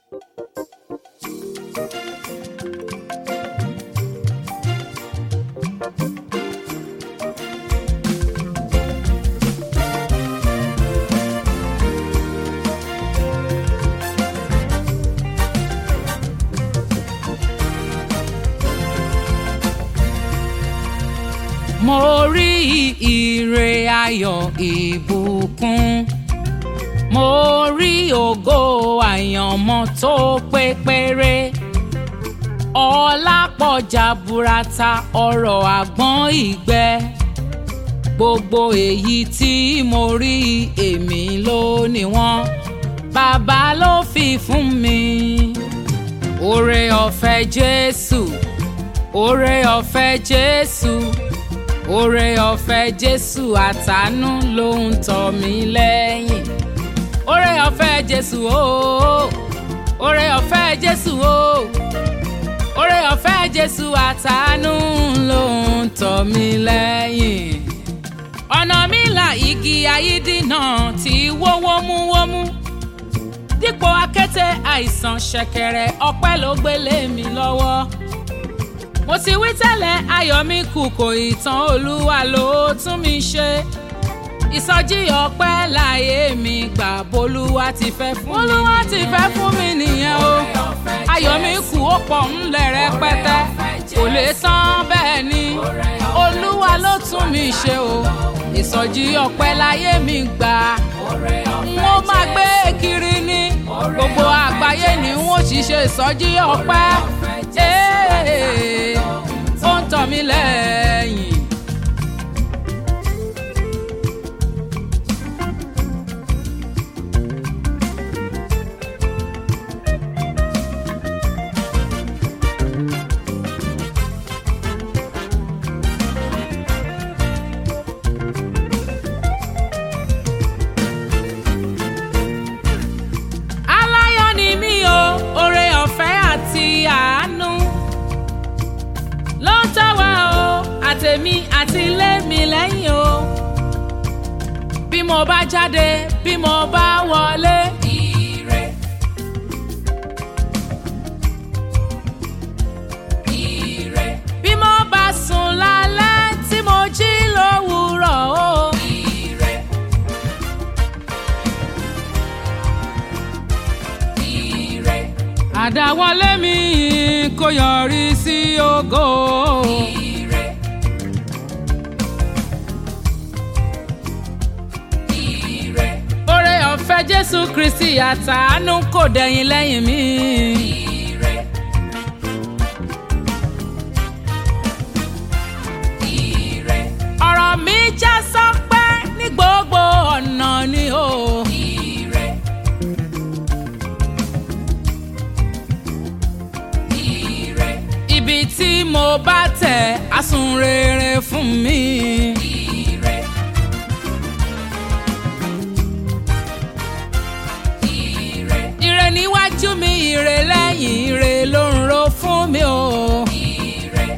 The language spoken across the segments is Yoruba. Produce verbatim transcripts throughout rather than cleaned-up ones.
Mo rí ire ayọ̀ ìbùkún, mo rí ògo àyànmọ́ tó pé péré, ọlá pọ̀ jaburata ọrọ̀ àgbọ̀n ìgbẹ́, gbogbo èyí tí mo rí èmi ló ní wọ́n, bàbá ló fi fún mi. Oore ọ̀fẹ́ Jésù, oore ọ̀fẹ́ Jésù, oore ọ̀fẹ́ Jésù àtàánú ló ń tọ̀ mí lẹ́yìn. Oore ọ̀fẹ́ Jésù ooo, oore ọ̀fẹ́ Jésù ooo, oore ọ̀fẹ́ Jésù àtàánú ló ń tọ̀ mí lẹ́yìn. Ọ̀nà mi là igi ayídínà tí wó wómúwómú, dípò akéte àìsàn ṣẹ̀kẹ̀rẹ̀ ọpẹ́ ló gbélé mi lọ́wọ́. Mo ti wí tẹ́lẹ̀ ayọ̀ mi kù kò ì tán, Olúwa ló tún mi ṣe. Ìsọjí ọpẹ́ láyé mi gbà bólúwa ti fẹ́ fún mi. Olúwa ti fẹ́ fún mi nìyẹn o. Ayọ̀ mi kù ó pọ̀ ńlẹ̀ rẹpẹtẹ, kò lè tán bẹ́ẹ̀ ni. Olúwa ló tún mi ṣe o. Ìsọjí ọpẹ́ láyé mi gbà. Mo máa gbé kiri ní gbogbo àgbáyé ni wọ́n ti ṣe ìsọjí ọpẹ́. Ó ń tọ̀ mí lẹ́yìn. Aláyọ̀ ni mí o, oore ọ̀fẹ́ àti àánú ló ń tọ́ wa o, àtèmi àti ilé mi lẹ́yìn o. Bí mo bá jáde, bí mo bá wọlé, ire, ire. Bí mo bá sùn lálẹ́ tí mo jí lówùúrọ̀ o, ire, ire. Àdáwọlé mi kó yọrí sí ògo. Ire, ire. Oore ọ̀fẹ́ Jésù Kristi àtàánú kò dẹ̀yìn lẹ́yìn mi. Ire, ire. Ọ̀rọ̀ mi já sọ́pẹ́ ní gbogbo ọ̀nà ni o. Ire, ire. Ibi tí mo bá tẹ̀ á sún rere fún mi. Ire, ire. Ire níwájú mi, ire lẹ́yìn, ire ló ń ro fún mi o. Ire,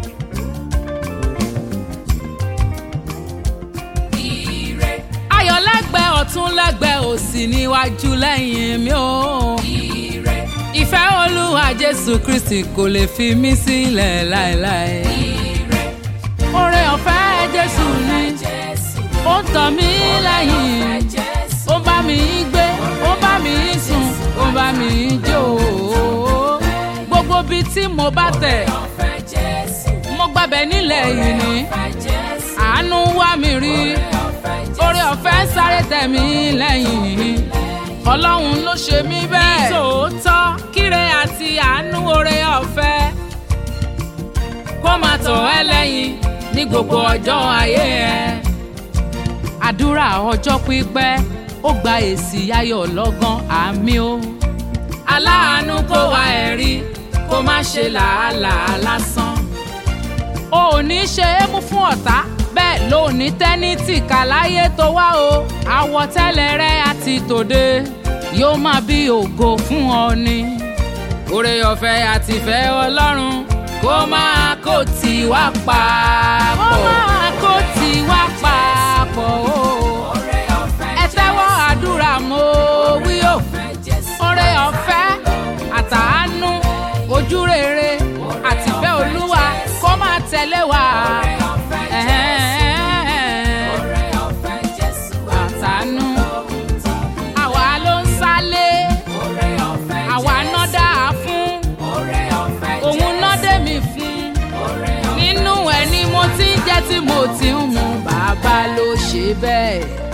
ire. Ayọ̀ lẹ́gbẹ̀ẹ́ ọ̀tún lẹ́gbẹ̀ẹ́ òsì níwájú lẹ́yìn mi o. Ire. Ìfẹ́ Olúwa Jésù Kristi kò lè fi mí sílẹ̀ láéláé. Ire. Oore ọ̀fẹ́ Jésù ni ó ń tọ̀ mí lẹ́yìn, ó bá mi gbé, ó bá mi sùn, ó bá mi jó. Gbogbo ibi tí mo bá tẹ̀, mo gbàbẹ̀ nílẹ̀ yìí ni. Àánú wá mi rí, oore ọ̀fẹ́ sáré tẹ̀ mí lẹ́yìn. Ọlọ́run ló ṣe mí bẹ́ẹ̀. Tòótọ́ kíre àti àánú oore ọ̀fẹ́ kó máa tọ̀ ẹ́ lẹ́yìn ní gbogbo ọjọ́ ayé ẹ. Àdúrà ọjọ́ pípẹ́ ó gba èsì ayọ̀ lọ́gán, àmì o. Aláàánú kó wá ẹ̀rí kó má ṣe làálàá lásán. O ò ní ṣe é mú fún ọ̀tá, bẹ́ẹ̀ ló ní tẹ́nítì kàláyé tó wá o. Àwọ̀tẹ́lẹ̀ rẹ àti tòde yóò máa bí ògo fún ọ ni. Oore ọ̀fẹ́ àti ìfẹ́ Ọlọ́run kó máa kó tì wá papọ̀. Kó máa kó tì wá papọ̀ o. Ẹ tẹ́wọ́ àdúrà mo wí o. Oore ọ̀fẹ́ bẹ́ẹ̀.